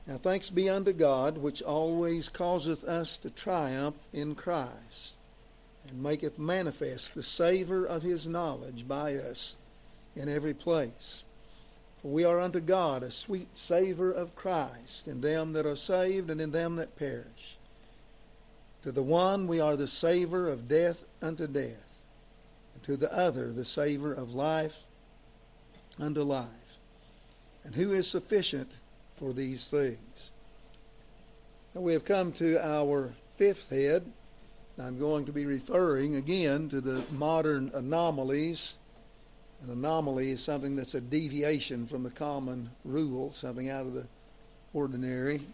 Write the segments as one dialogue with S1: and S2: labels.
S1: Now thanks be unto God, which always causeth us to triumph in Christ, and maketh manifest the savour of his knowledge by us in every place. For we are unto God a sweet savour of Christ in them that are saved and in them that perish. To the one we are the savour of death unto death, and to the other the savour of life unto life. And who is sufficient for these things? Now we have come to our fifth head. I'm going to be referring again to the modern anomalies. An anomaly is something that's a deviation from the common rule, something out of the ordinary.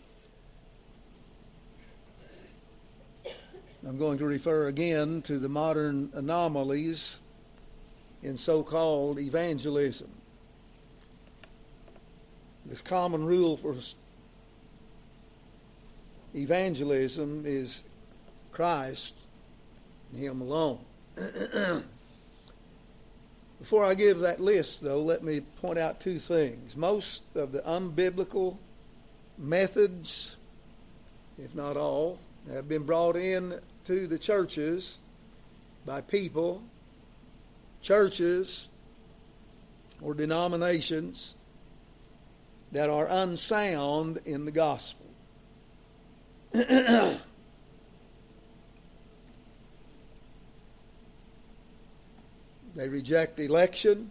S1: I'm going to refer again to the modern anomalies in so-called evangelism. This common rule for evangelism is Christ and Him alone. Before I give that list, though, let me point out two things. Most of the unbiblical methods, if not all, have been brought in to the churches by people, churches, or denominations that are unsound in the gospel. They reject election,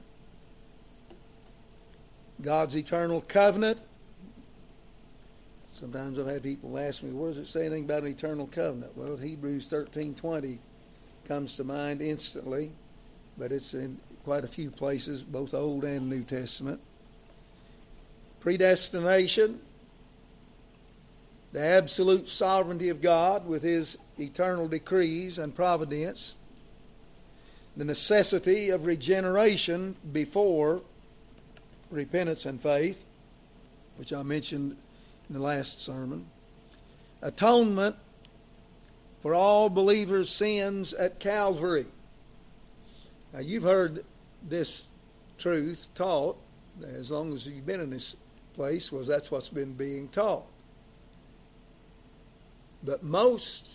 S1: God's eternal covenant. Sometimes I've had people ask me, where does it say anything about an eternal covenant? Well, Hebrews 13:20 comes to mind instantly, but it's in quite a few places, both Old and New Testament. Predestination, the absolute sovereignty of God with His eternal decrees and providence. The necessity of regeneration before repentance and faith, which I mentioned in the last sermon. Atonement for all believers' sins at Calvary. Now you've heard this truth taught as long as you've been in this place, was that's what's been being taught. But most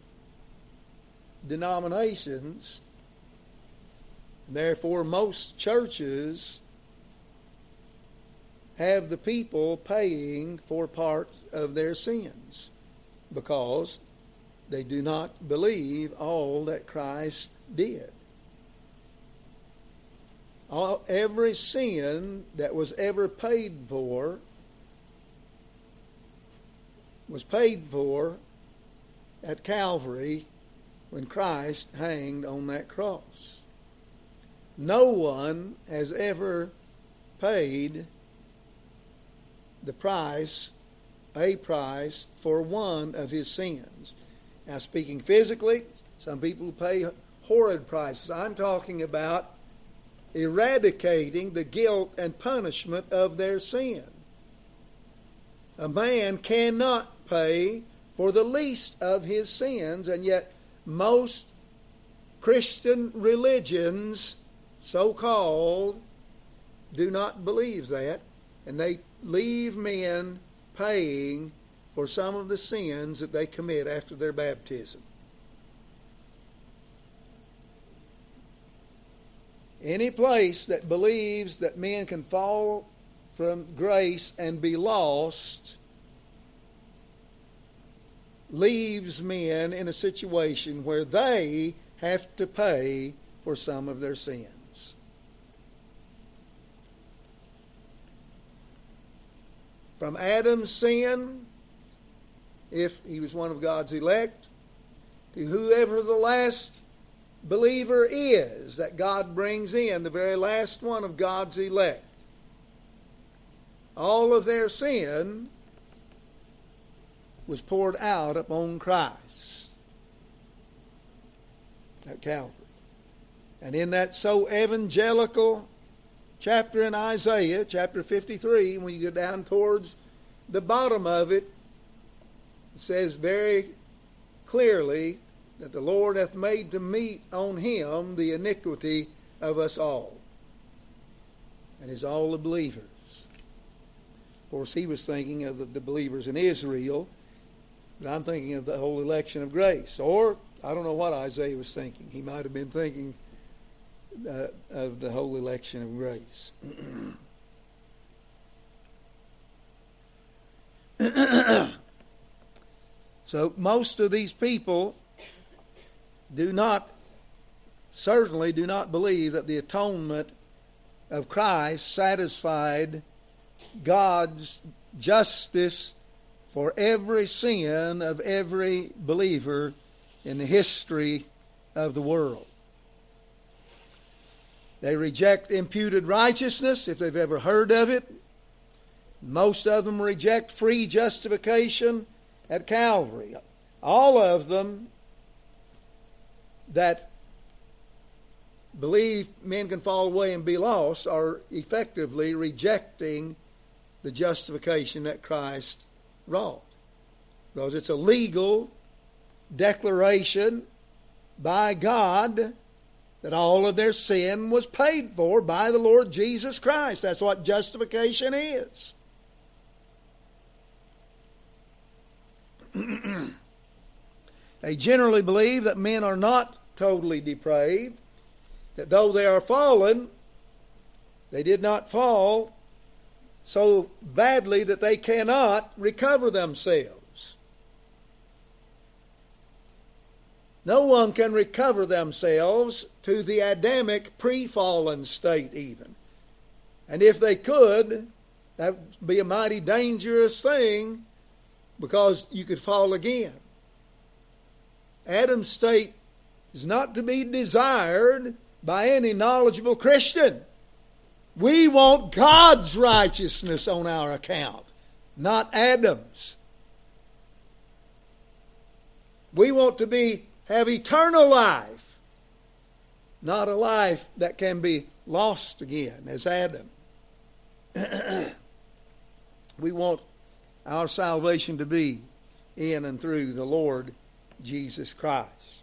S1: denominations, therefore most churches, have the people paying for part of their sins because they do not believe all that Christ did. Every sin that was ever paid for was paid for at Calvary when Christ hanged on that cross. No one has ever paid the price, a price for one of his sins. Now, speaking physically, some people pay horrid prices. I'm talking about eradicating the guilt and punishment of their sin. A man cannot pay for the least of his sins, and yet most Christian religions, so-called, do not believe that, and they leave men paying for some of the sins that they commit after their baptism. Any place that believes that men can fall from grace and be lost leaves men in a situation where they have to pay for some of their sins. From Adam's sin, if he was one of God's elect, to whoever the last believer is that God brings in, the very last one of God's elect, all of their sin was poured out upon Christ at Calvary. And in that so evangelical chapter in Isaiah, chapter 53, when you go down towards the bottom of it, it says very clearly that the Lord hath made to meet on him the iniquity of us all. And is all the believers. Of course, he was thinking of the believers in Israel, but I'm thinking of the whole election of grace. Or, I don't know what Isaiah was thinking. He might have been thinking of the whole election of grace. So most of these people certainly do not believe that the atonement of Christ satisfied God's justice for every sin of every believer in the history of the world. They reject imputed righteousness, if they've ever heard of it. Most of them reject free justification at Calvary. All of them that believe men can fall away and be lost are effectively rejecting the justification that Christ wrought. Because it's a legal declaration by God that all of their sin was paid for by the Lord Jesus Christ. That's what justification is. They generally believe that men are not totally depraved, that though they are fallen, they did not fall so badly that they cannot recover themselves. No one can recover themselves to the Adamic pre-fallen state even. And if they could, that would be a mighty dangerous thing, because you could fall again. Adam's state is not to be desired by any knowledgeable Christian. We want God's righteousness on our account, not Adam's. We want to have eternal life, not a life that can be lost again as Adam. We want our salvation to be in and through the Lord Jesus Christ.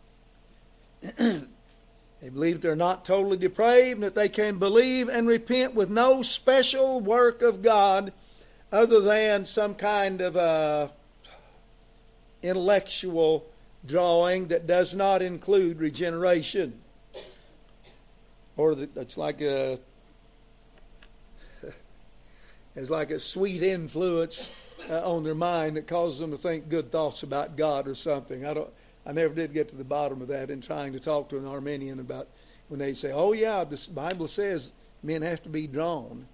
S1: They believe they're not totally depraved, and that they can believe and repent with no special work of God other than some kind of intellectual drawing that does not include regeneration. Or it's like a sweet influence on their mind that causes them to think good thoughts about God or something. I never did get to the bottom of that in trying to talk to an Arminian about when they say, oh yeah, the Bible says men have to be drawn.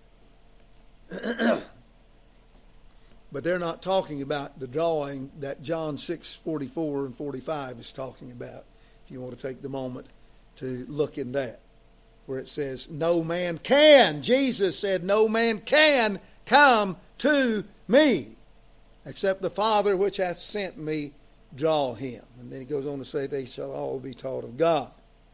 S1: But they're not talking about the drawing that John 6:44 and 45 is talking about, if you want to take the moment to look in that, where it says, no man can, Jesus said, no man can come to me, except the Father which hath sent me draw him. And then he goes on to say, they shall all be taught of God.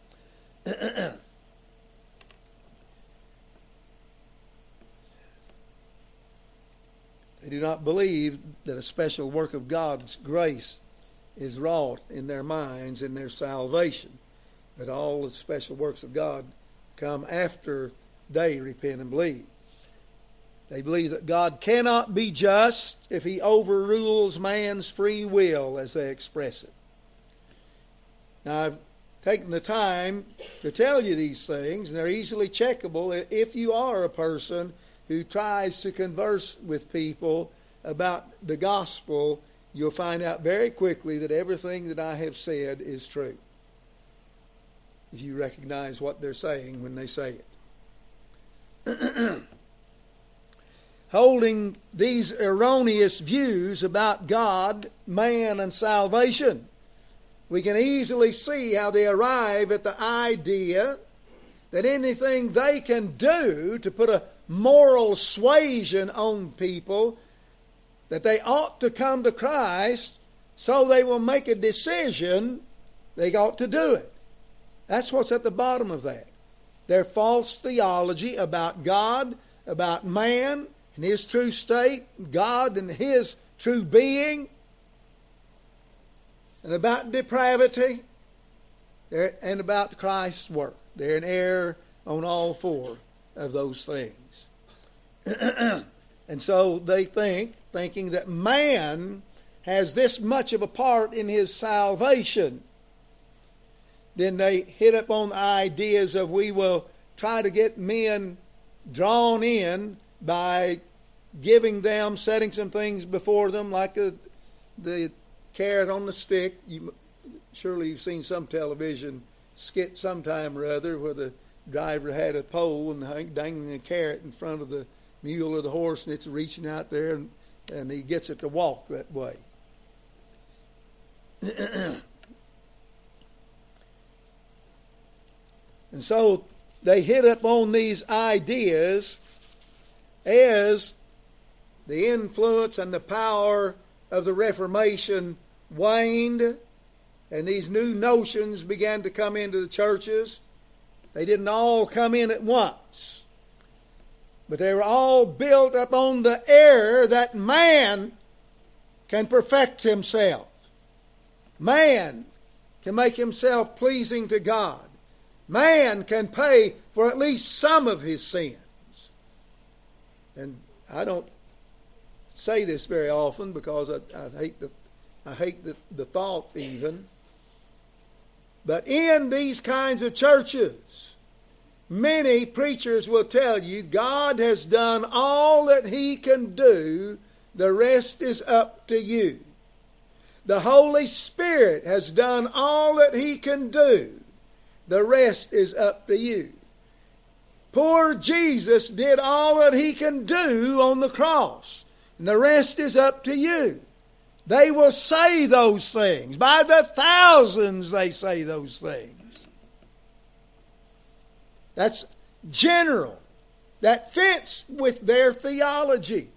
S1: They do not believe that a special work of God's grace is wrought in their minds in their salvation, but all the special works of God come after they repent and believe. They believe that God cannot be just if he overrules man's free will, as they express it. Now, I've taken the time to tell you these things, and they're easily checkable if you are a person who tries to converse with people about the gospel. You'll find out very quickly that everything that I have said is true, if you recognize what they're saying when they say it. Holding these erroneous views about God, man, and salvation, we can easily see how they arrive at the idea that anything they can do to put a moral suasion on people that they ought to come to Christ, so they will make a decision they ought to do it. That's what's at the bottom of that. Their false theology about God, about man and his true state, God and his true being, and about depravity, and about Christ's work. They're in error on all four of those things. And so they thinking that man has this much of a part in his salvation. Then they hit up on ideas of we will try to get men drawn in by giving them, setting some things before them, like the carrot on the stick. Surely you've seen some television skit sometime or other where the driver had a pole and dangling a carrot in front of the mule or the horse, and it's reaching out there, and he gets it to walk that way. And so they hit up on these ideas as the influence and the power of the Reformation waned, and these new notions began to come into the churches. They didn't all come in at once, but they were all built upon the error that man can perfect himself. Man can make himself pleasing to God. Man can pay for at least some of his sins. And I don't say this very often because I hate the thought even. But in these kinds of churches, many preachers will tell you God has done all that He can do. The rest is up to you. The Holy Spirit has done all that He can do. The rest is up to you. Poor Jesus did all that He can do on the cross. And the rest is up to you. They will say those things. By the thousands they say those things. That's general. That fits with their theology.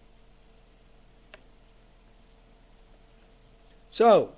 S1: So,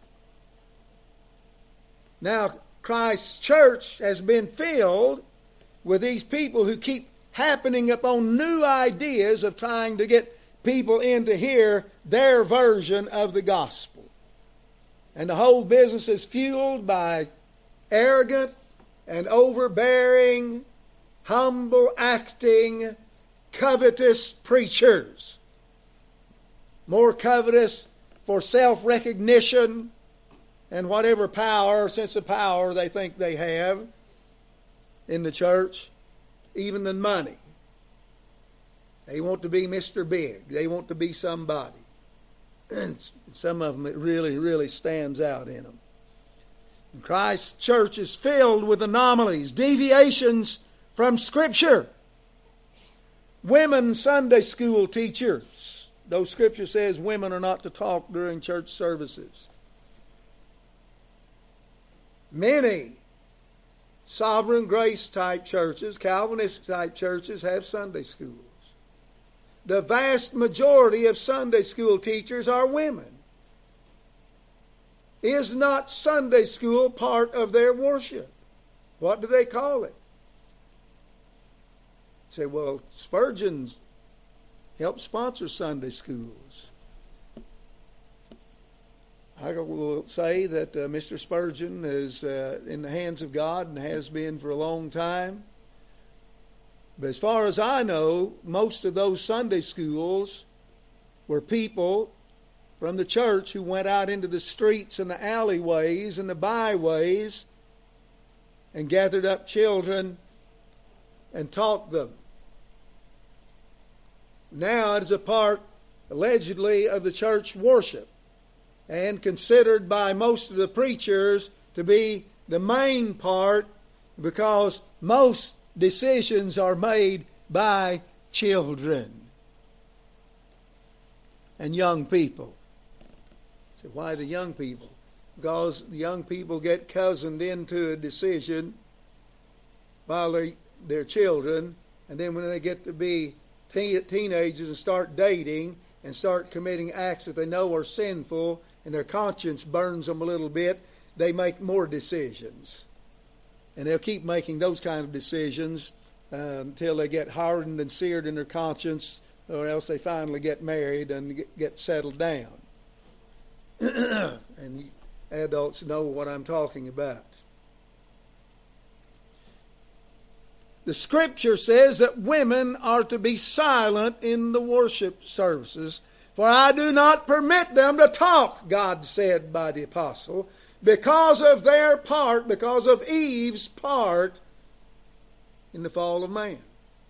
S1: now Christ's church has been filled with these people who keep happening upon new ideas of trying to get people in to hear their version of the gospel. And the whole business is fueled by arrogant and overbearing, humble acting, covetous preachers. More covetous for self-recognition and whatever power, sense of power they think they have in the church, even than money. They want to be Mr. Big. They want to be somebody. And some of them, it really, really stands out in them. And Christ's church is filled with anomalies, deviations from Scripture. Women Sunday school teachers. Though Scripture says women are not to talk during church services. Many Sovereign Grace type churches, Calvinist type churches have Sunday schools. The vast majority of Sunday school teachers are women. Is not Sunday school part of their worship? What do they call it? Say, well, Spurgeon's helped sponsor Sunday schools. I will say that Mr. Spurgeon is in the hands of God and has been for a long time. But as far as I know, most of those Sunday schools were people from the church who went out into the streets and the alleyways and the byways and gathered up children and taught them. Now it is a part, allegedly, of the church worship and considered by most of the preachers to be the main part because most decisions are made by children and young people. So why the young people? Because the young people get cozened into a decision while they're children, and then when they get to be teenagers and start dating and start committing acts that they know are sinful and their conscience burns them a little bit, they make more decisions. And they'll keep making those kind of decisions until they get hardened and seared in their conscience, or else they finally get married and get settled down. And adults know what I'm talking about. The Scripture says that women are to be silent in the worship services. For I do not permit them to talk, God said by the apostle, because of their part, because of Eve's part in the fall of man.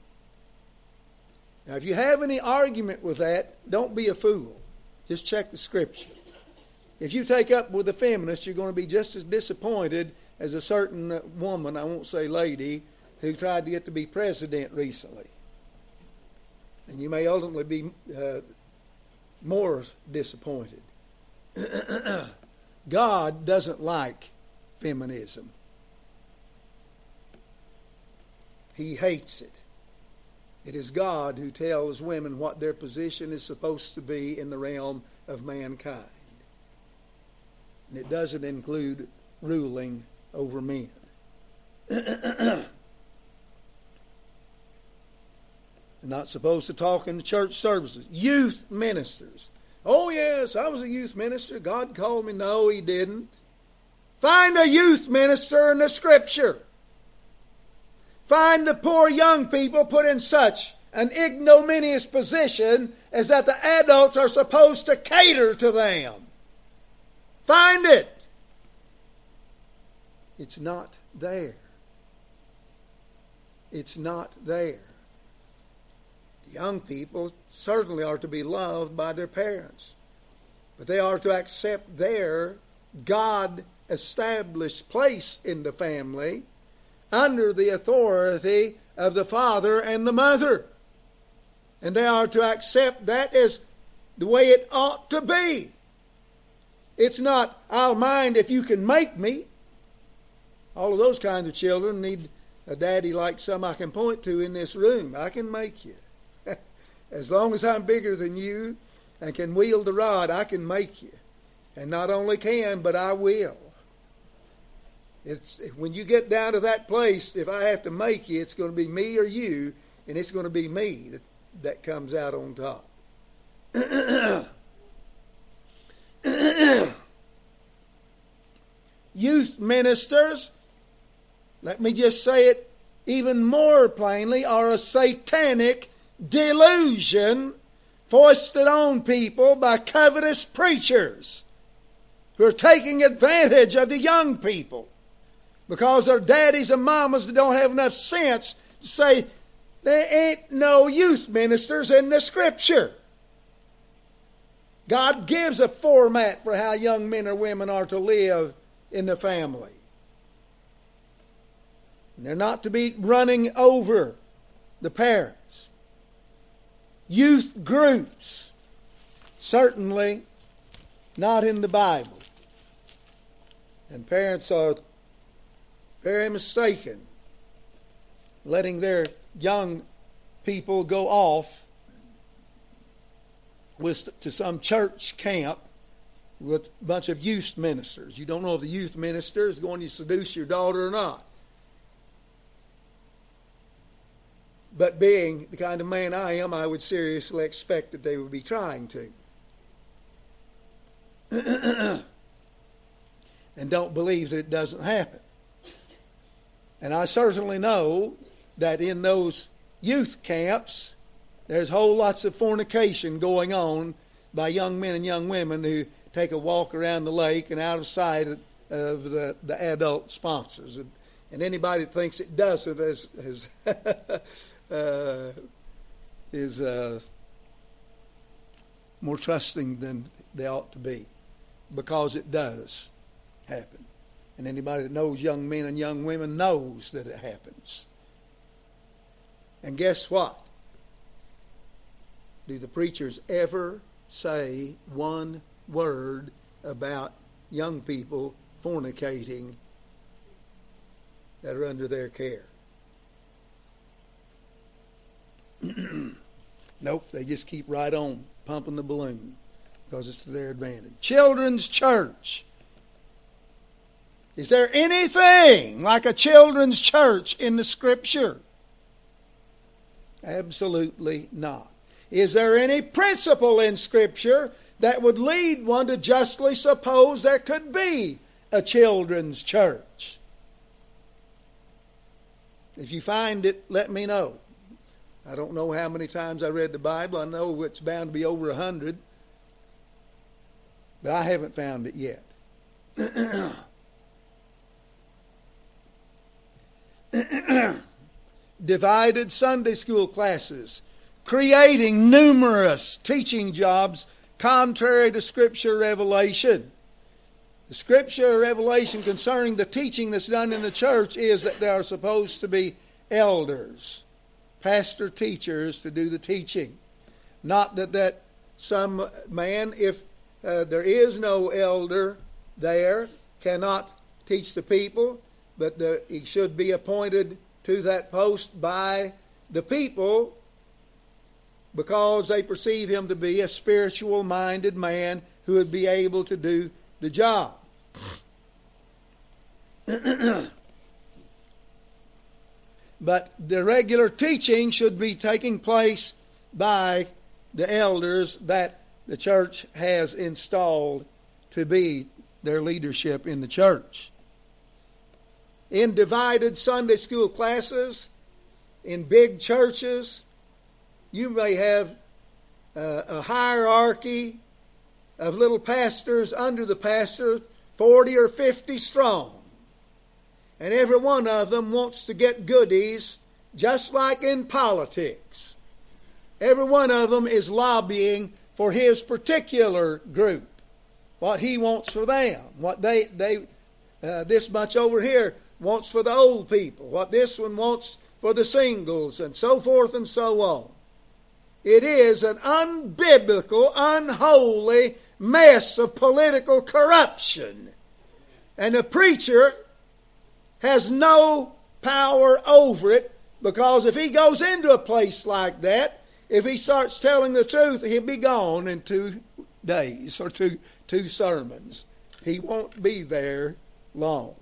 S1: Now, if you have any argument with that, don't be a fool. Just check the Scripture. If you take up with the feminists, you're going to be just as disappointed as a certain woman, I won't say lady, who tried to get to be president recently. And you may ultimately be more disappointed. God doesn't like feminism. He hates it. It is God who tells women what their position is supposed to be in the realm of mankind. And it doesn't include ruling over men. They're not supposed to talk in the church services. Youth ministers. Oh, yes, I was a youth minister. God called me. No, He didn't. Find a youth minister in the Scripture. Find the poor young people put in such an ignominious position as that the adults are supposed to cater to them. Find it. It's not there. It's not there. Young people certainly are to be loved by their parents, but they are to accept their God-established place in the family under the authority of the father and the mother. And they are to accept that as the way it ought to be. It's not, I'll mind if you can make me. All of those kinds of children need a daddy like some I can point to in this room. I can make you. As long as I'm bigger than you and can wield the rod, I can make you. And not only can, but I will. It's when you get down to that place, if I have to make you, it's going to be me or you, and it's going to be me that comes out on top. Youth ministers, let me just say it even more plainly, are a satanic delusion foisted on people by covetous preachers who are taking advantage of the young people because their daddies and mamas that don't have enough sense to say there ain't no youth ministers in the Scripture. God gives a format for how young men or women are to live in the family. And they're not to be running over the parents. Youth groups, certainly not in the Bible. And parents are very mistaken letting their young people go off to some church camp with a bunch of youth ministers. You don't know if the youth minister is going to seduce your daughter or not. But being the kind of man I am, I would seriously expect that they would be trying to. And don't believe that it doesn't happen. And I certainly know that in those youth camps, there's whole lots of fornication going on by young men and young women who take a walk around the lake and out of sight of the adult sponsors. And anybody that thinks it doesn't is more trusting than they ought to be, because it does happen. And anybody that knows young men and young women knows that it happens. And guess what? Do the preachers ever say one word about young people fornicating that are under their care? Nope, they just keep right on pumping the balloon because it's to their advantage. Children's church. Is there anything like a children's church in the Scripture? Absolutely not. Is there any principle in Scripture that would lead one to justly suppose there could be a children's church? If you find it, let me know. I don't know how many times I read the Bible. I know it's bound to be over 100. But I haven't found it yet. Divided Sunday school classes, creating numerous teaching jobs contrary to Scripture revelation. The Scripture revelation concerning the teaching that's done in the church is that there are supposed to be elders, pastor teachers to do the teaching. Not that some man, if there is no elder there, cannot teach the people, but he should be appointed to that post by the people because they perceive him to be a spiritual-minded man who would be able to do the job. But the regular teaching should be taking place by the elders that the church has installed to be their leadership in the church. In divided Sunday school classes, in big churches, you may have a hierarchy of little pastors under the pastor, 40 or 50 strong. And every one of them wants to get goodies, just like in politics. Every one of them is lobbying for his particular group, what he wants for them, what this much over here wants for the old people, what this one wants for the singles, and so forth and so on. It is an unbiblical, unholy mess of political corruption. And the preacher has no power over it, because if he goes into a place like that, if he starts telling the truth, he'll be gone in 2 days or two sermons. He won't be there long.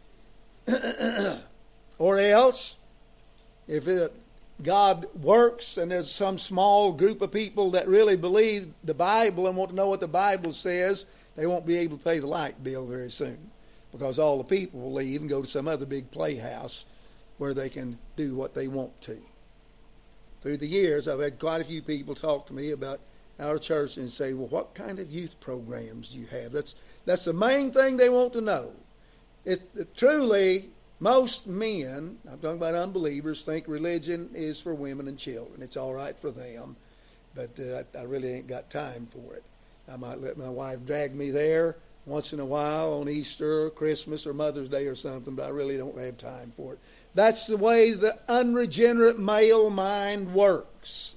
S1: Or else, if God works and there's some small group of people that really believe the Bible and want to know what the Bible says, they won't be able to pay the light bill very soon, because all the people will leave and go to some other big playhouse where they can do what they want to. Through the years, I've had quite a few people talk to me about our church and say, well, what kind of youth programs do you have? That's the main thing they want to know. Truly, most men, I'm talking about unbelievers, think religion is for women and children. It's all right for them, but I really ain't got time for it. I might let my wife drag me there once in a while on Easter or Christmas or Mother's Day or something, but I really don't have time for it. That's the way the unregenerate male mind works.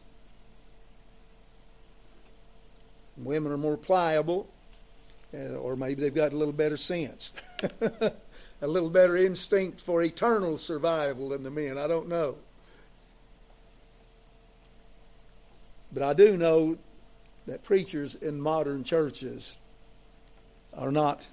S1: Women are more pliable, or maybe they've got a little better sense. A little better instinct for eternal survival than the men. I don't know. But I do know that preachers in modern churches are not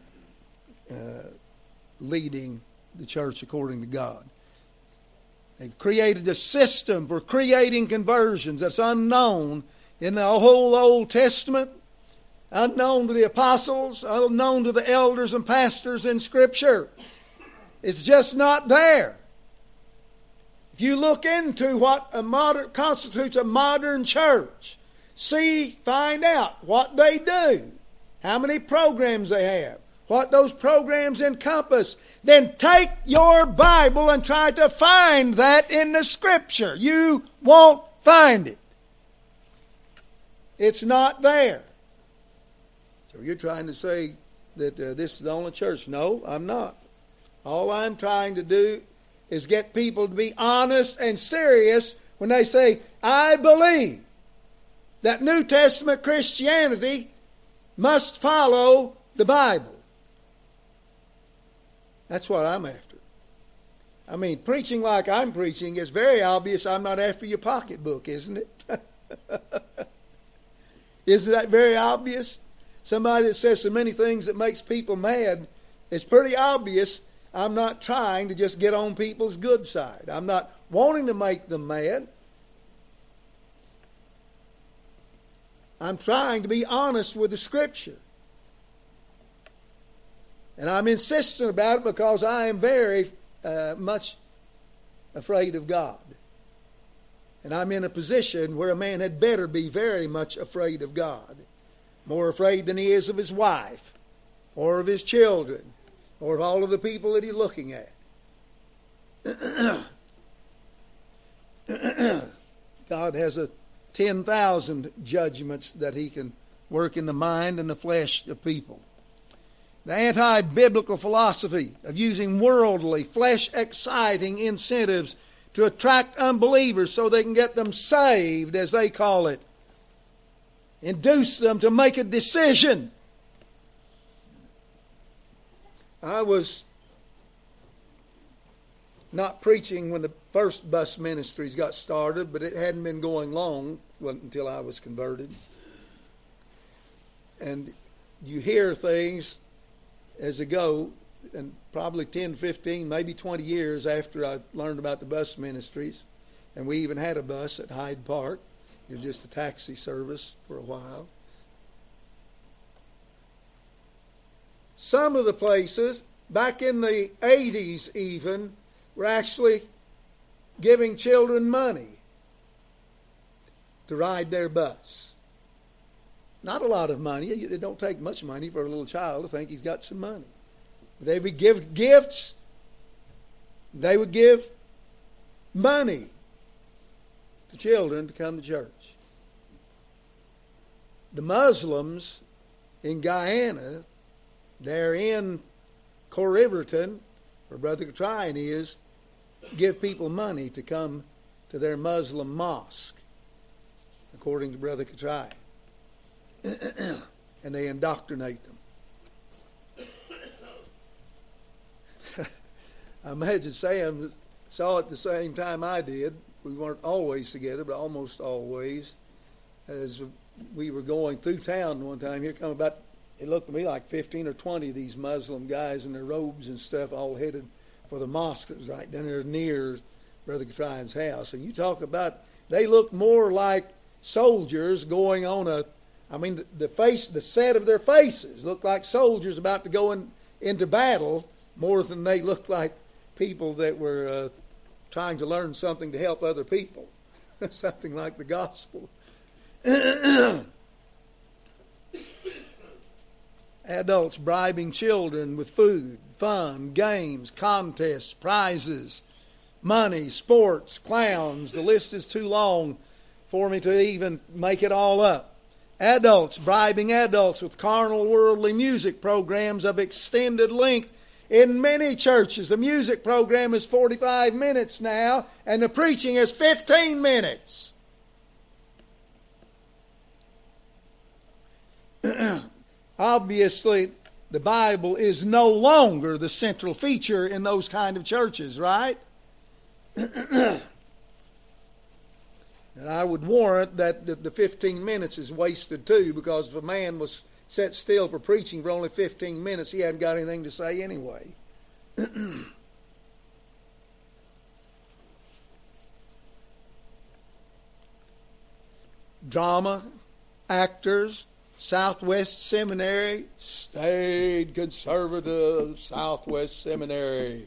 S1: leading the church according to God. They've created a system for creating conversions that's unknown in the whole Old Testament, unknown to the apostles, unknown to the elders and pastors in Scripture. It's just not there. If you look into what constitutes a modern church, find out what they do, how many programs they have, what those programs encompass, then take your Bible and try to find that in the Scripture. You won't find it. It's not there. So you're trying to say that this is the only church. No, I'm not. All I'm trying to do is get people to be honest and serious when they say, I believe that New Testament Christianity must follow the Bible. That's what I'm after. I mean, preaching like I'm preaching is very obvious I'm not after your pocketbook, isn't it? Isn't that very obvious? Somebody that says so many things that makes people mad, it's pretty obvious I'm not trying to just get on people's good side. I'm not wanting to make them mad. I'm trying to be honest with the Scripture. And I'm insistent about it because I am very much afraid of God. And I'm in a position where a man had better be very much afraid of God. More afraid than he is of his wife, or of his children, or of all of the people that he's looking at. God has 10,000 judgments that he can work in the mind and the flesh of people. The anti-biblical philosophy of using worldly, flesh-exciting incentives to attract unbelievers so they can get them saved, as they call it. Induce them to make a decision. I was not preaching when the first bus ministries got started, but it hadn't been going long until I was converted. And you hear things as they go, and probably 10, 15, maybe 20 years after I learned about the bus ministries, and we even had a bus at Hyde Park. It was just a taxi service for a while. Some of the places, back in the 80s even, were actually giving children money to ride their bus. Not a lot of money. It don't take much money for a little child to think he's got some money. They would give gifts. They would give money to children to come to church. The Muslims in Guyana, they're in Corriverton, where Brother Catrine is, give people money to come to their Muslim mosque, according to Brother Catrine. And they indoctrinate them. I imagine Sam saw it the same time I did. We weren't always together, but almost always. As we were going through town one time, here come about, it looked to me like 15 or 20 of these Muslim guys in their robes and stuff, all headed for the mosque that was right down there near Brother Catrine's house. And you talk about, they looked more like soldiers going on the set of their faces looked like soldiers about to go into battle more than they looked like people that were trying to learn something to help other people. Something like the gospel. Adults bribing children with food, fun, games, contests, prizes, money, sports, clowns. The list is too long for me to even make it all up. Adults bribing adults with carnal, worldly music programs of extended length. In many churches, the music program is 45 minutes now, and the preaching is 15 minutes. Obviously, the Bible is no longer the central feature in those kind of churches, right? And I would warrant that the 15 minutes is wasted too, because if a man was set still for preaching for only 15 minutes, he hadn't got anything to say anyway. Drama, actors, Southwest Seminary, staid conservative Southwest Seminary.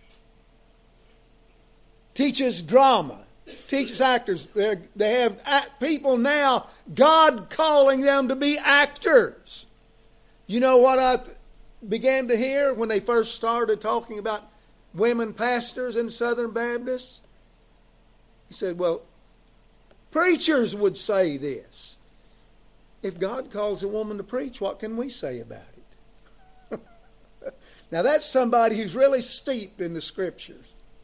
S1: Teaches drama. Teaches actors. They have people now, God calling them to be actors. You know what I began to hear when they first started talking about women pastors in Southern Baptists? He said, well, preachers would say this. If God calls a woman to preach, what can we say about it? Now that's somebody who's really steeped in the Scriptures.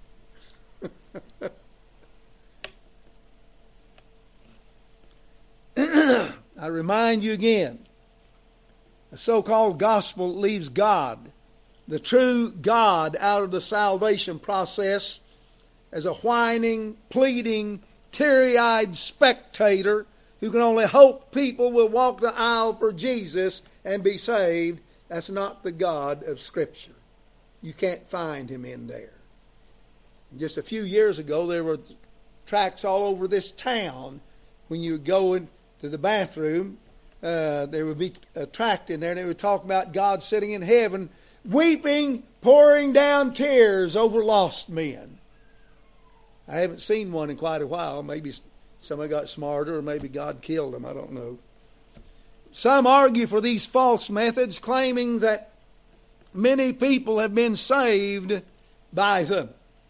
S1: I remind you again, the so-called gospel leaves God, the true God, out of the salvation process as a whining, pleading, teary-eyed spectator who can only hope people will walk the aisle for Jesus and be saved. That's not the God of Scripture. You can't find him in there. Just a few years ago, there were tracts all over this town. When you would go into the bathroom, there would be a tract in there, and it would talk about God sitting in heaven, weeping, pouring down tears over lost men. I haven't seen one in quite a while. Maybe somebody got smarter, or maybe God killed them. I don't know. Some argue for these false methods, claiming that many people have been saved by them.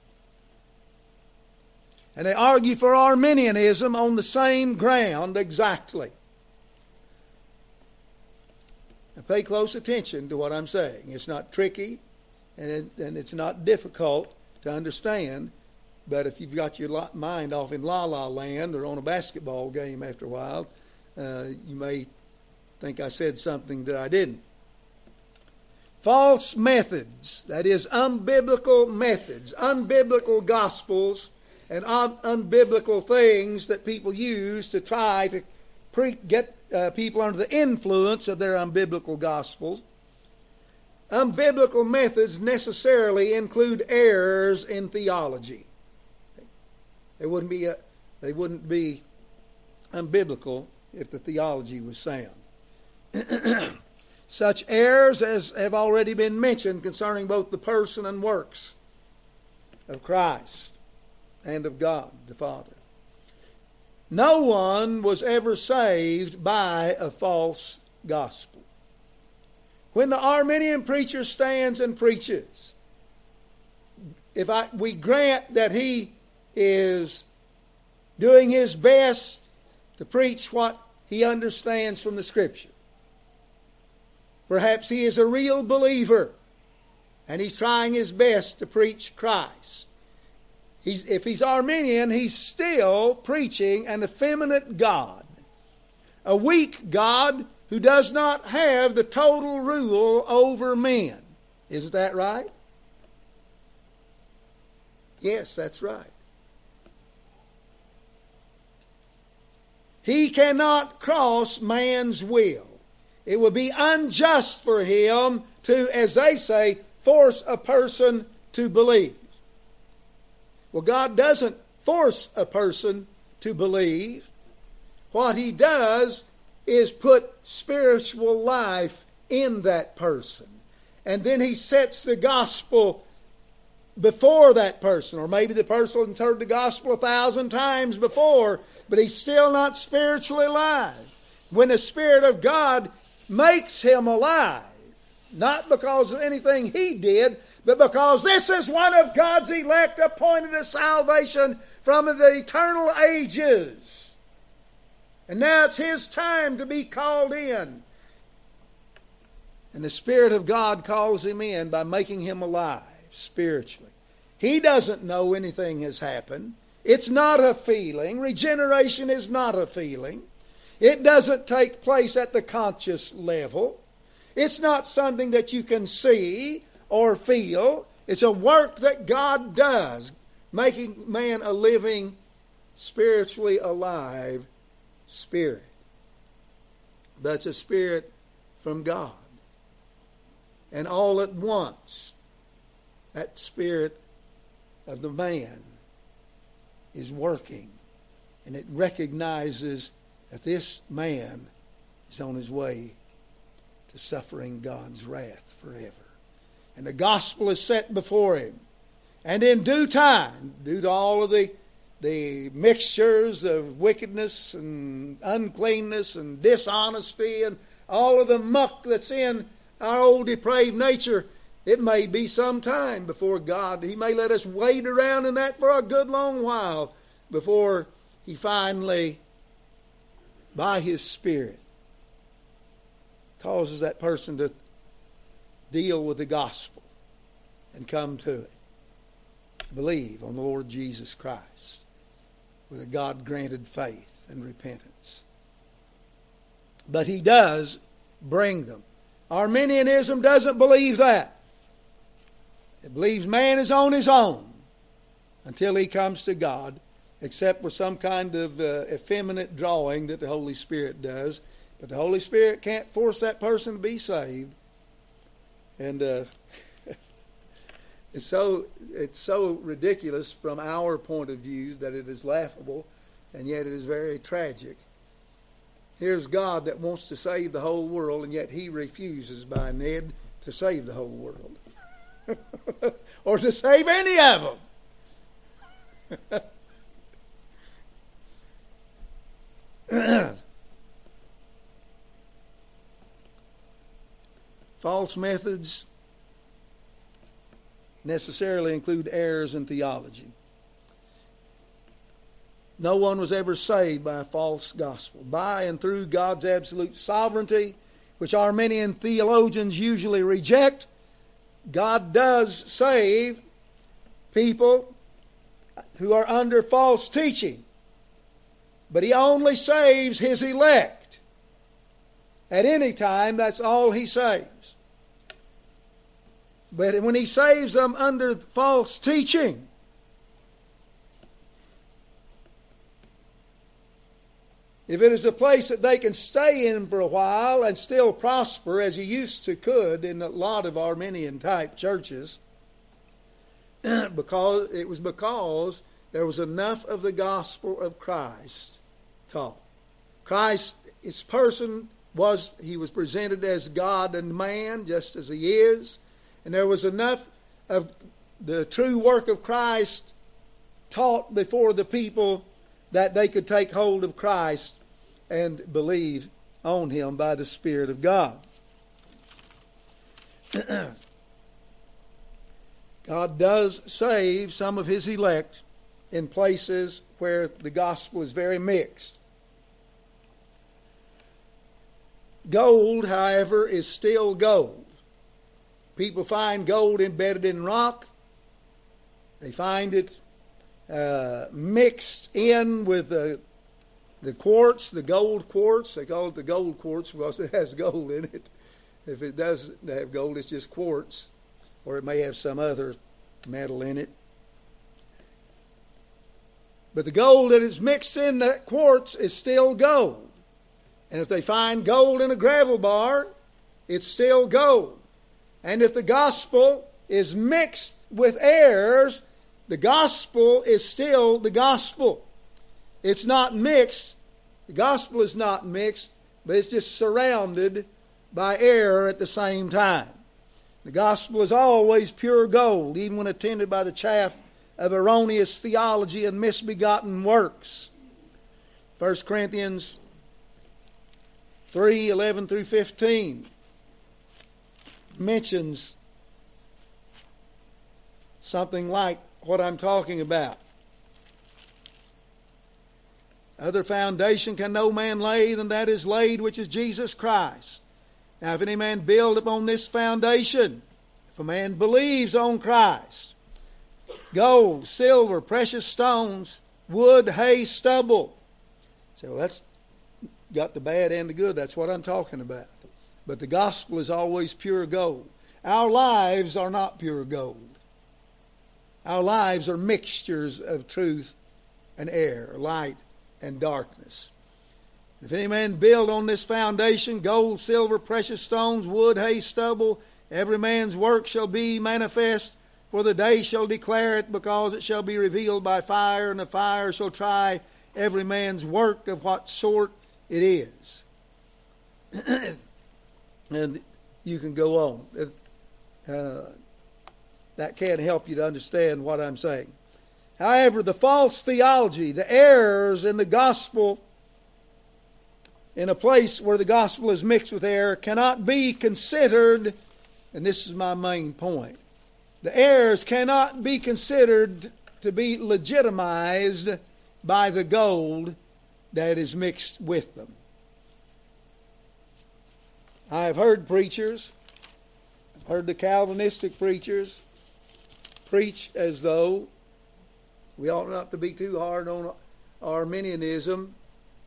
S1: And they argue for Arminianism on the same ground exactly. Now pay close attention to what I'm saying. It's not tricky, and it's not difficult to understand. But if you've got your mind off in la-la land or on a basketball game after a while, you may think I said something that I didn't. False methods, that is, unbiblical methods, unbiblical gospels, and unbiblical things that people use to try to get people under the influence of their unbiblical gospels. Unbiblical methods necessarily include errors in theology. They wouldn't be unbiblical if the theology was sound. Such errors as have already been mentioned concerning both the person and works of Christ and of God the Father. No one was ever saved by a false gospel. When the Arminian preacher stands and preaches, we grant that he is doing his best to preach what he understands from the Scripture. Perhaps he is a real believer, and he's trying his best to preach Christ. If he's Arminian, he's still preaching an effeminate God, a weak God who does not have the total rule over men. Isn't that right? Yes, that's right. He cannot cross man's will. It would be unjust for him to, as they say, force a person to believe. Well, God doesn't force a person to believe. What he does is put spiritual life in that person. And then he sets the gospel before that person. Or maybe the person has heard the gospel 1,000 times before, but he's still not spiritually alive. When the Spirit of God makes him alive, not because of anything he did, but because this is one of God's elect appointed to salvation from the eternal ages. And now it's his time to be called in. And the Spirit of God calls him in by making him alive spiritually. He doesn't know anything has happened. It's not a feeling. Regeneration is not a feeling. It doesn't take place at the conscious level. It's not something that you can see or feel. It's a work that God does, making man a living, spiritually alive spirit. That's a spirit from God. And all at once, that spirit of the man is working. And it recognizes that this man is on his way to suffering God's wrath forever. And the gospel is set before him. And in due time, due to all of the mixtures of wickedness and uncleanness and dishonesty and all of the muck that's in our old depraved nature, it may be some time before God, he may let us wait around in that for a good long while before he finally, by his Spirit, causes that person to deal with the gospel and come to it. Believe on the Lord Jesus Christ with a God-granted faith and repentance. But he does bring them. Arminianism doesn't believe that. It believes man is on his own until he comes to God, except with some kind of effeminate drawing that the Holy Spirit does. But the Holy Spirit can't force that person to be saved. And it's so ridiculous from our point of view that it is laughable, and yet it is very tragic. Here's God that wants to save the whole world, and yet he refuses, by Ned, to save the whole world. Or to save any of False methods necessarily include errors in theology. No one was ever saved by a false gospel. By and through God's absolute sovereignty, which Arminian theologians usually reject, God does save people who are under false teaching. But He only saves His elect. At any time, that's all He saves. But when He saves them under false teaching, if it is a place that they can stay in for a while and still prosper as you used to could in a lot of Arminian type churches, because there was enough of the gospel of Christ taught. Christ, His person, He was presented as God and man, just as He is. And there was enough of the true work of Christ taught before the people that they could take hold of Christ and believe on Him by the Spirit of God. God does save some of His elect in places where the gospel is very mixed. Gold, however, is still gold. People find gold embedded in rock. They find it mixed in with the quartz, the gold quartz. They call it the gold quartz because it has gold in it. If it doesn't have gold, it's just quartz. Or it may have some other metal in it. But the gold that is mixed in that quartz is still gold. And if they find gold in a gravel bar, it's still gold. And if the gospel is mixed with errors, the gospel is still the gospel. It's not mixed. The gospel is not mixed, but it's just surrounded by error at the same time. The gospel is always pure gold, even when attended by the chaff of erroneous theology and misbegotten works. 1 Corinthians 3:11 through 15 mentions something like what I'm talking about. Other foundation can no man lay than that is laid, which is Jesus Christ. Now if any man build upon this foundation, if a man believes on Christ, gold, silver, precious stones, wood, hay, stubble. So that's got the bad and the good. That's what I'm talking about. But the gospel is always pure gold. Our lives are not pure gold. Our lives are mixtures of truth and error, light and darkness. If any man build on this foundation, gold, silver, precious stones, wood, hay, stubble, every man's work shall be manifest, for the day shall declare it, because it shall be revealed by fire, and the fire shall try every man's work of what sort it is. And you can go on. That can't help you to understand what I'm saying. However, the false theology, the errors in the gospel, in a place where the gospel is mixed with error, cannot be considered, and this is my main point, the errors cannot be considered to be legitimized by the gold that is mixed with them. I have heard preachers, I've heard the Calvinistic preachers preach as though we ought not to be too hard on Arminianism,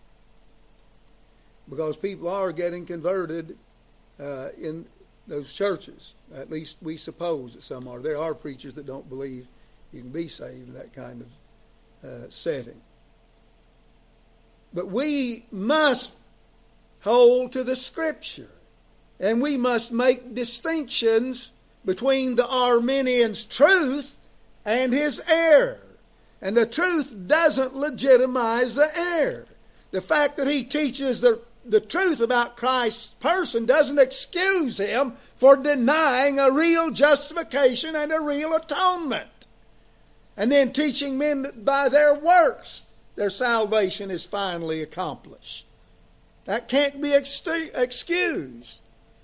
S1: because people are getting converted in those churches. At least we suppose that some are. There are preachers that don't believe you can be saved in that kind of setting. But we must hold to the Scripture. And we must make distinctions between the Arminian's truth and his error. And the truth doesn't legitimize the error. The fact that he teaches the truth about Christ's person doesn't excuse him for denying a real justification and a real atonement. and then teaching men that by their works their salvation is finally accomplished. That can't be excused.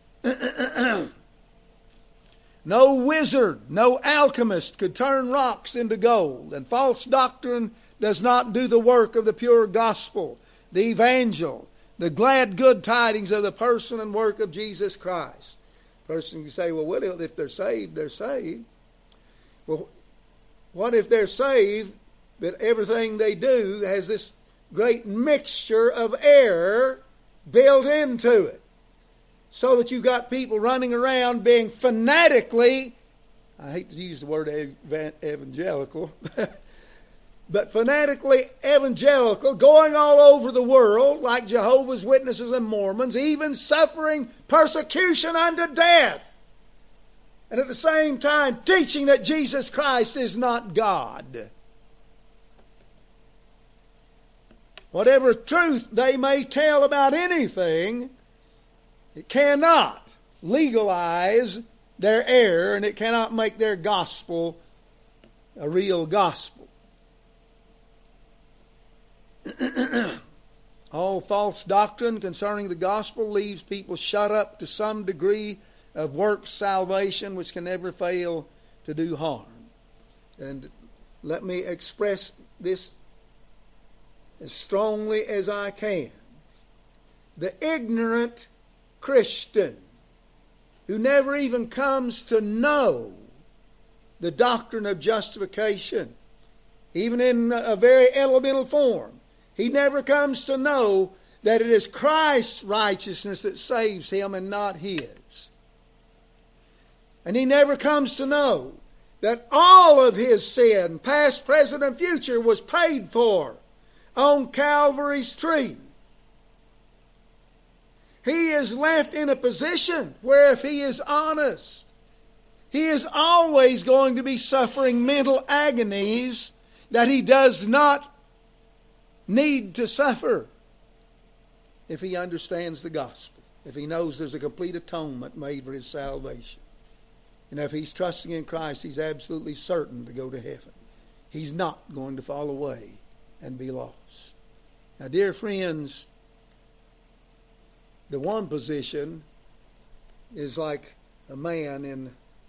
S1: No wizard, no alchemist could turn rocks into gold, and false doctrine does not do the work of the pure gospel, the evangel, the glad good tidings of the person and work of Jesus Christ. A person can say, well, if they're saved, they're saved. Well, what if they're saved, but everything they do has this great mixture of error built into it? So that you've got people running around being fanatically, I hate to use the word evangelical, but fanatically evangelical, going all over the world like Jehovah's Witnesses and Mormons, even suffering persecution unto death. And at the same time teaching that Jesus Christ is not God. Whatever truth they may tell about anything, it cannot legalize their error, and it cannot make their gospel a real gospel. All false doctrine concerning the gospel leaves people shut up to some degree of works salvation, which can never fail to do harm. And let me express this as strongly as I can. The ignorant Christian who never even comes to know the doctrine of justification, even in a very elemental form, he never comes to know that it is Christ's righteousness that saves him and not his. And he never comes to know that all of his sin, past, present, and future, was paid for on Calvary's tree. He is left in a position where if he is honest, he is always going to be suffering mental agonies that he does not need to suffer if he understands the gospel, if he knows there's a complete atonement made for his salvation. And if he's trusting in Christ, he's absolutely certain to go to heaven. He's not going to fall away and be lost. Now, dear friends, the one position is like a man in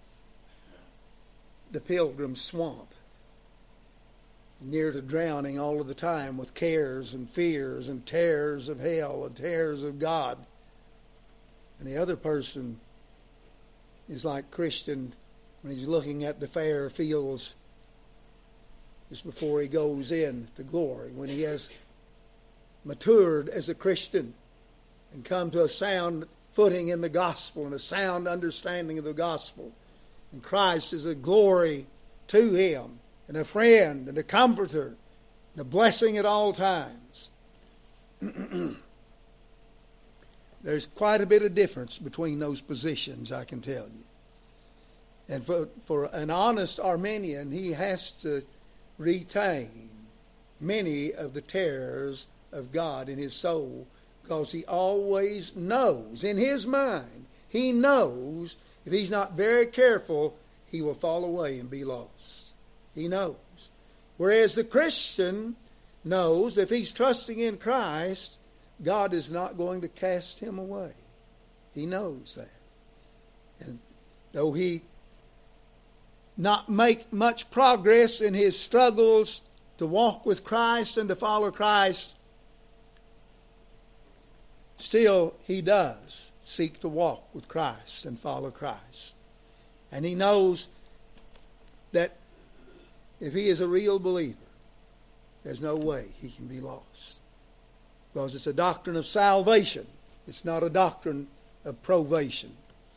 S1: the Pilgrim's Swamp, near to drowning all of the time with cares and fears and terrors of hell and terrors of God. And the other person is like Christian when he's looking at the fair fields just before he goes in to glory, when he has matured as a Christian and come to a sound footing in the gospel and a sound understanding of the gospel. And Christ is a glory to him, and a friend, and a comforter, and a blessing at all times. There's quite a bit of difference between those positions, I can tell you. And for an honest Arminian, he has to retain many of the terrors of God in his soul, because he always knows, in his mind, he knows if he's not very careful, he will fall away and be lost. He knows. Whereas the Christian knows if he's trusting in Christ, God is not going to cast him away. He knows that. And though he not make much progress in his struggles to walk with Christ and to follow Christ, still he does seek to walk with Christ and follow Christ. And he knows that if he is a real believer, there's no way he can be lost. Because it's a doctrine of salvation. It's not a doctrine of probation.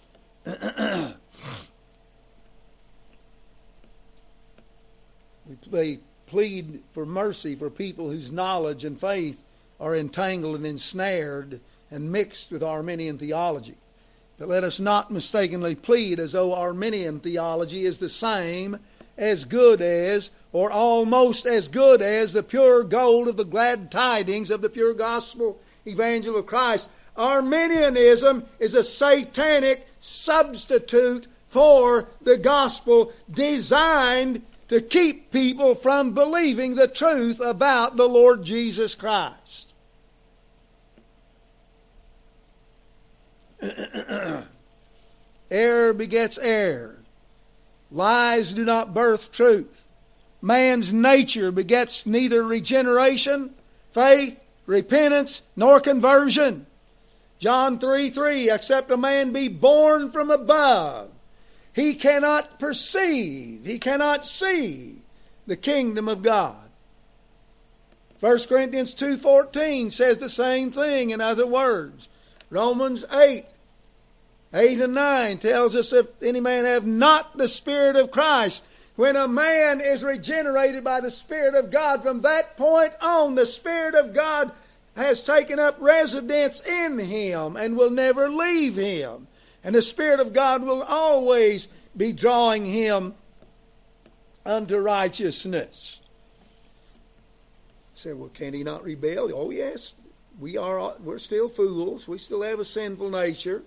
S1: We plead for mercy for people whose knowledge and faith are entangled and ensnared and mixed with Arminian theology. But let us not mistakenly plead as though Arminian theology is the same, as good as, or almost as good as the pure gold of the glad tidings of the pure gospel evangel of Christ. Arminianism is a satanic substitute for the gospel, designed to keep people from believing the truth about the Lord Jesus Christ. Error begets error. Lies do not birth truth. Man's nature begets neither regeneration, faith, repentance, nor conversion. John 3:3, except a man be born from above, he cannot perceive, he cannot see the kingdom of God. 1 Corinthians 2:14 says the same thing in other words. Romans 8 and 9 tells us, if any man have not the Spirit of Christ, when a man is regenerated by the Spirit of God, from that point on, the Spirit of God has taken up residence in him and will never leave him. And the Spirit of God will always be drawing him unto righteousness. Say, well, can he not rebel? Oh, yes. We're still fools. We still have a sinful nature.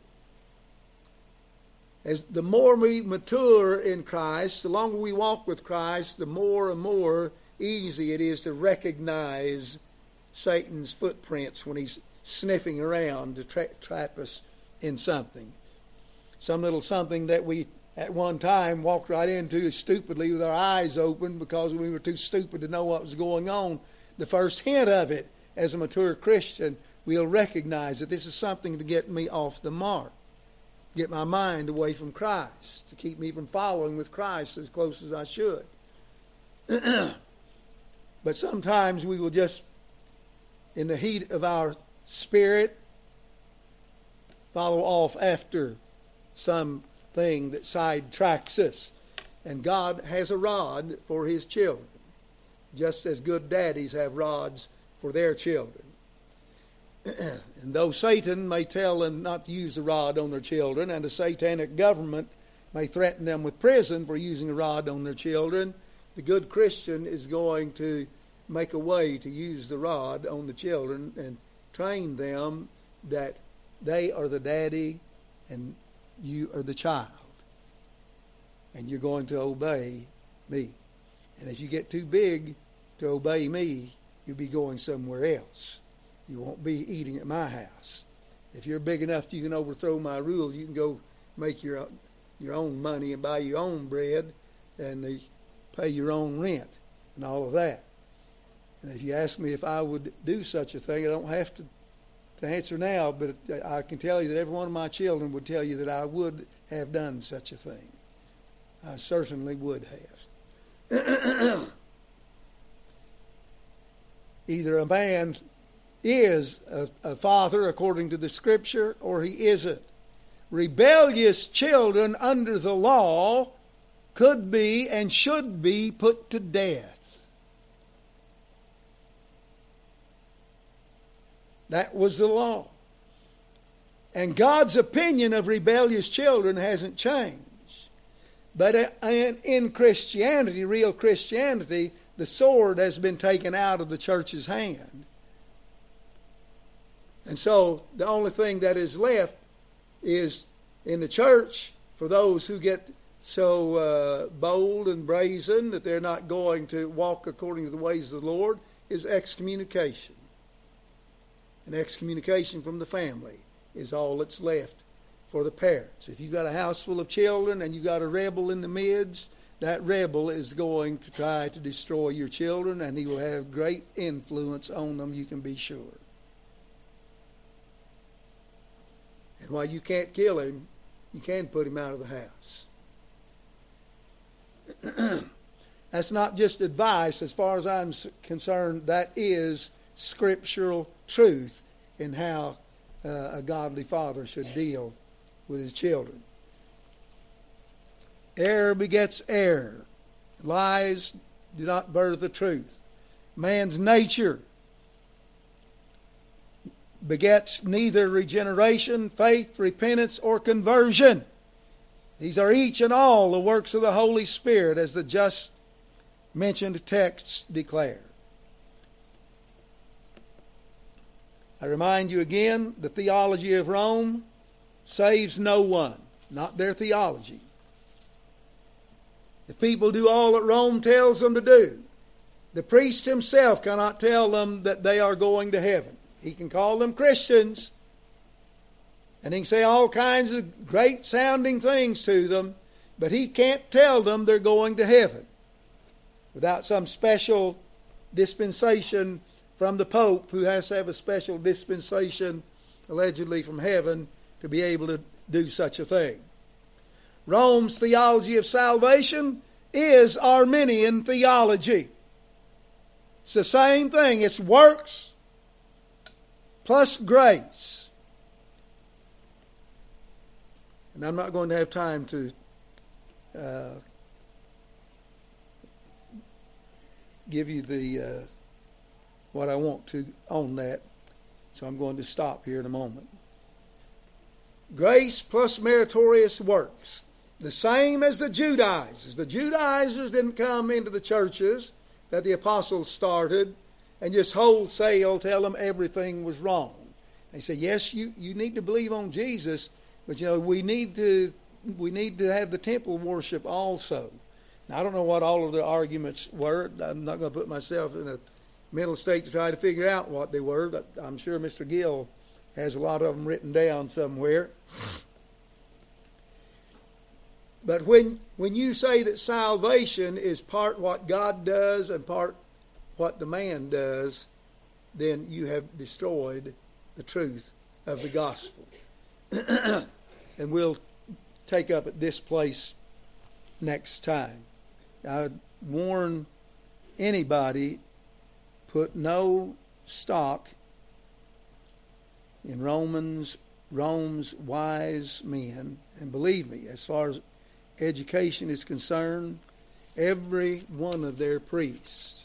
S1: As the more we mature in Christ, the longer we walk with Christ, the more and more easy it is to recognize Satan's footprints when he's sniffing around to trap us in something. Some little something that we at one time walked right into stupidly with our eyes open because we were too stupid to know what was going on. The first hint of it as a mature Christian, we'll recognize that this is something to get me off the mark. Get my mind away from Christ, to keep me from following with Christ as close as I should. But sometimes we will just, in the heat of our spirit, follow off after something that sidetracks us. And God has a rod for His children, just as good daddies have rods for their children. And though Satan may tell them not to use the rod on their children, and the satanic government may threaten them with prison for using a rod on their children, the good Christian is going to make a way to use the rod on the children and train them that they are the daddy and you are the child. And you're going to obey me. And if you get too big to obey me, you'll be going somewhere else. You won't be eating at my house. If you're big enough you can overthrow my rule, you can go make your own money and buy your own bread and pay your own rent and all of that. And if you ask me if I would do such a thing, I don't have to answer now, but I can tell you that every one of my children would tell you that I would have done such a thing. I certainly would have. Either a man is a father according to the Scripture, or he isn't. Rebellious children under the law could be and should be put to death. That was the law. And God's opinion of rebellious children hasn't changed. But in Christianity, real Christianity, the sword has been taken out of the church's hand. And so the only thing that is left is in the church for those who get so bold and brazen that they're not going to walk according to the ways of the Lord, is excommunication. And excommunication from the family is all that's left for the parents. If you've got a house full of children and you've got a rebel in the midst, that rebel is going to try to destroy your children, and he will have great influence on them, you can be sure. And while you can't kill him, you can put him out of the house. That's not just advice. As far as I'm concerned, that is scriptural truth in how a godly father should deal with his children. Error begets error. Lies do not birth the truth. Man's nature begets neither regeneration, faith, repentance, or conversion. These are each and all the works of the Holy Spirit, as the just mentioned texts declare. I remind you again, the theology of Rome saves no one, not their theology. If people do all that Rome tells them to do, the priest himself cannot tell them that they are going to heaven. He can call them Christians, and he can say all kinds of great sounding things to them, but he can't tell them they're going to heaven without some special dispensation from the Pope, who has to have a special dispensation, allegedly from heaven, to be able to do such a thing. Rome's theology of salvation is Arminian theology. It's the same thing. It's works plus grace. And I'm not going to have time to give you the what I want to on that, so I'm going to stop here in a moment. Grace plus meritorious works, the same as the Judaizers. The Judaizers didn't come into the churches that the apostles started and just wholesale tell them everything was wrong. They say, yes, you need to believe on Jesus, but we need to have the temple worship also. Now, I don't know what all of the arguments were. I'm not going to put myself in a mental state to try to figure out what they were, but I'm sure Mr. Gill has a lot of them written down somewhere. But when you say that salvation is part what God does and part what the man does, then you have destroyed the truth of the gospel. And we'll take up at this place next time. I warn anybody, put no stock in Rome's wise men. And believe me, as far as education is concerned, every one of their priests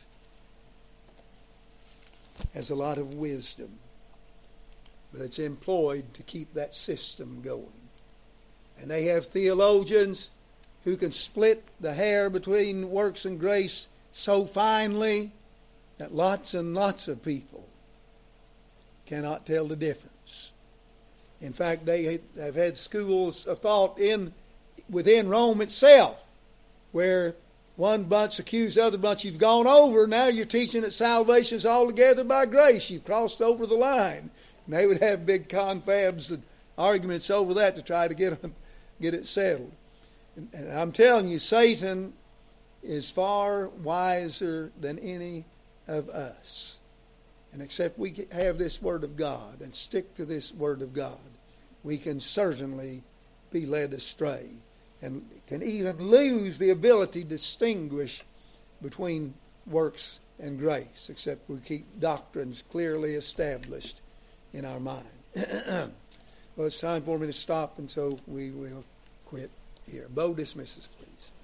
S1: has a lot of wisdom, but it's employed to keep that system going. And they have theologians who can split the hair between works and grace so finely that lots and lots of people cannot tell the difference. In fact, they have had schools of thought within Rome itself, where one bunch accused the other bunch, you've gone over, now you're teaching that salvation is altogether by grace. You've crossed over the line. And they would have big confabs and arguments over that to try to get it settled. And I'm telling you, Satan is far wiser than any of us. And except we have this Word of God and stick to this Word of God, we can certainly be led astray and can even lose the ability to distinguish between works and grace, except we keep doctrines clearly established in our mind. Well, it's time for me to stop, and so we will quit here. Bo dismisses, please.